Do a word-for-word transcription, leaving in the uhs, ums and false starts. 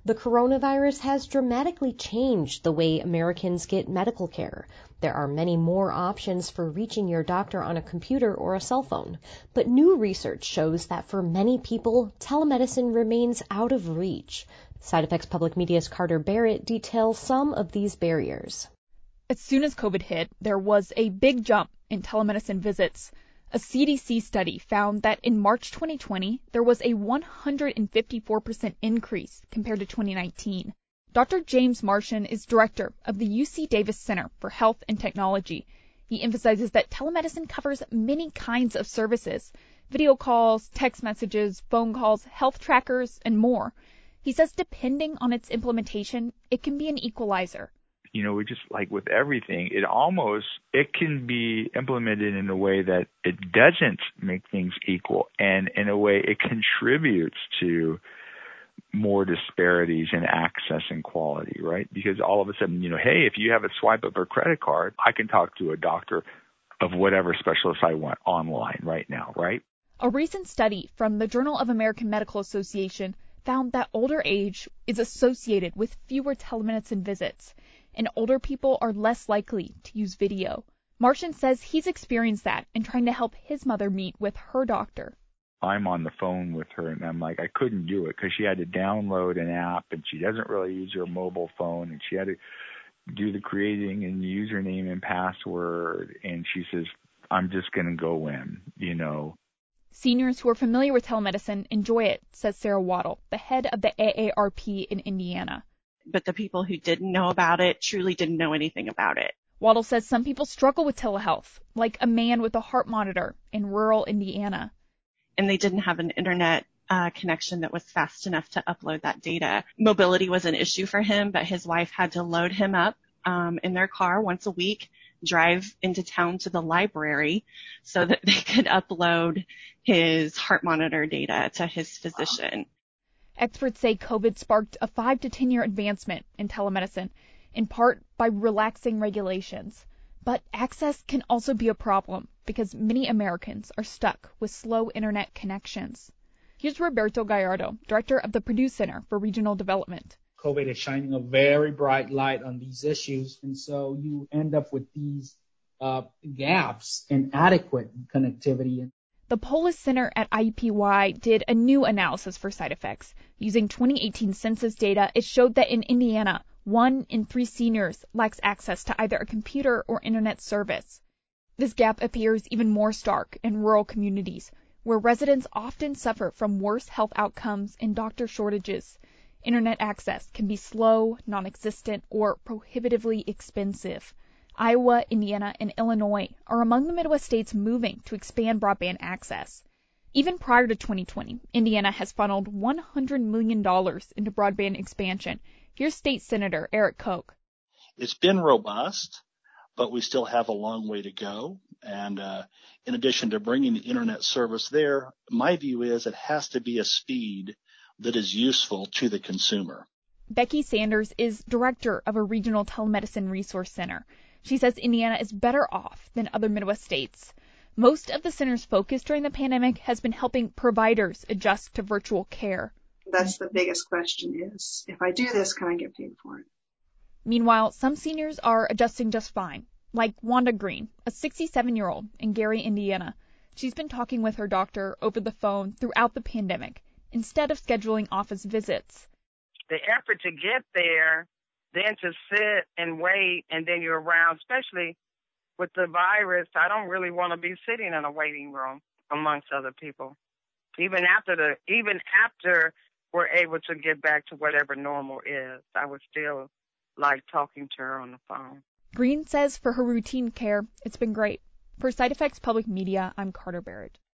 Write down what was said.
The coronavirus has dramatically changed the way Americans get medical care. There are many more options for reaching your doctor on a computer or a cell phone, but new research shows that for many people, telemedicine remains out of reach. SideEffects Public Media's Carter Barrett details some of these barriers. As soon as COVID hit, there was a big jump in telemedicine visits. A C D C study found that in March twenty twenty, there was a one hundred fifty-four percent increase compared to twenty nineteen. Doctor James Martian is director of the U C Davis Center for Health and Technology. He emphasizes that telemedicine covers many kinds of services: video calls, text messages, phone calls, health trackers, and more. He says depending on its implementation, it can be an equalizer. You know, we just like with everything, it almost, it can be implemented in a way that it doesn't make things equal. And in a way, it contributes to more disparities in access and quality, right? Because all of a sudden, you know, hey, if you have a swipe of a credit card, I can talk to a doctor of whatever specialist I want online right now, right? A recent study from the Journal of American Medical Association found that older age is associated with fewer telemedicine visits, and older people are less likely to use video. Martian says he's experienced that in trying to help his mother meet with her doctor. I'm on the phone with her, and I'm like, I couldn't do it because she had to download an app, and she doesn't really use her mobile phone, and she had to do the creating and username and password, and she says, I'm just going to go in, you know. Seniors who are familiar with telemedicine enjoy it, says Sarah Waddle, the head of the A A R P in Indiana. But the people who didn't know about it truly didn't know anything about it. Waddle says some people struggle with telehealth, like a man with a heart monitor in rural Indiana. And they didn't have an internet uh, connection that was fast enough to upload that data. Mobility was an issue for him, but his wife had to load him up um, in their car once a week, drive into town to the library so that they could upload his heart monitor data to his physician. Experts say COVID sparked a five to ten year advancement in telemedicine, in part by relaxing regulations. But access can also be a problem because many Americans are stuck with slow internet connections. Here's Roberto Gallardo, director of the Purdue Center for Regional Development. COVID is shining a very bright light on these issues, and so you end up with these uh, gaps in adequate connectivity. The Polis Center at I U P Y did a new analysis for SideEffects. Using twenty eighteen census data, it showed that in Indiana, one in three seniors lacks access to either a computer or internet service. This gap appears even more stark in rural communities, where residents often suffer from worse health outcomes and doctor shortages. Internet access can be slow, non-existent, or prohibitively expensive. Iowa, Indiana, and Illinois are among the Midwest states moving to expand broadband access. Even prior to twenty twenty, Indiana has funneled one hundred million dollars into broadband expansion. Here's State Senator Eric Koch. It's been robust, but we still have a long way to go. And uh, in addition to bringing the internet service there, my view is it has to be a speed that is useful to the consumer. Becky Sanders is director of a regional telemedicine resource center. She says Indiana is better off than other Midwest states. Most of the center's focus during the pandemic has been helping providers adjust to virtual care. That's the biggest question is, if I do this, can I get paid for it? Meanwhile, some seniors are adjusting just fine, like Wanda Green, a sixty-seven-year-old in Gary, Indiana. She's been talking with her doctor over the phone throughout the pandemic instead of scheduling office visits. The effort to get there, then to sit and wait, and then you're around, especially with the virus, I don't really want to be sitting in a waiting room amongst other people. Even after the, even after we're able to get back to whatever normal is, I would still like talking to her on the phone. Green says for her routine care, it's been great. For SideEffects Public Media, I'm Carter Barrett.